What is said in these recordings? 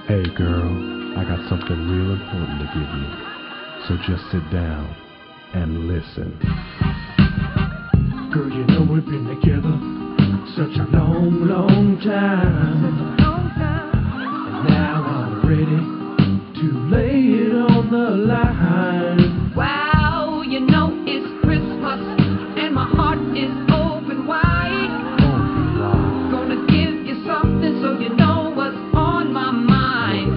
Hey girl, I got something real important to give you. So just sit down and listen. Girl, you know we've been together such a long, long time. And now I'm ready to lay it on the line. Wow, you know it's Christmas and my heart is open wide. Gonna give you something so you know what's on my mind.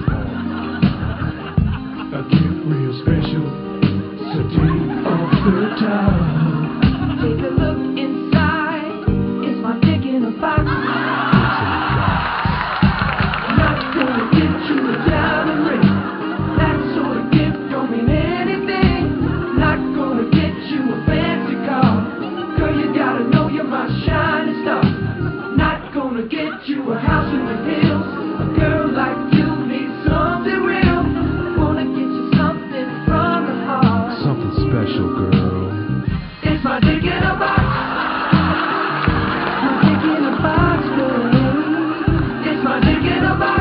A gift real special, so take off the top. Take a look inside. It's my dick in a box. Not gonna get you a diamond ring. That sort of gift don't mean anything. Not gonna get you a fancy car. Girl, you gotta know you're my shining star. Not gonna get you a house in the hills. A girl like you needs something real. Wanna get you something from the heart. Something special, girl. It's my dick in a box. My dick in a box, girl. It's my dick in a box.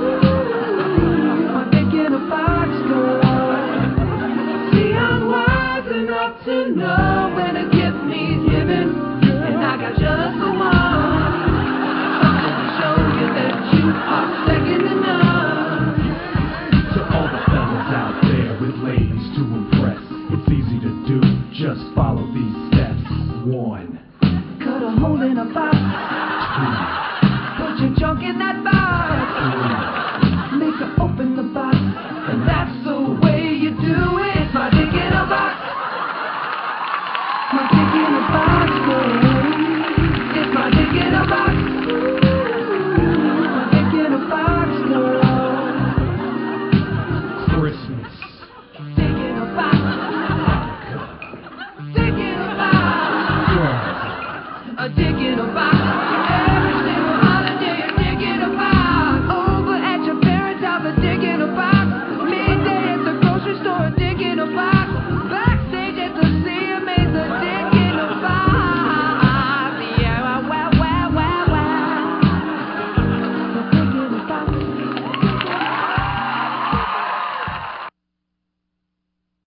My dick in a box, girl. See, I'm wise enough to know when a gift needs giving, and I got just the one. Something to show you that you are second to none. To all the fellas out there with ladies to impress, it's easy to do, just follow these steps. 1, Cut a hole in a box. 2, Put your junk in that box.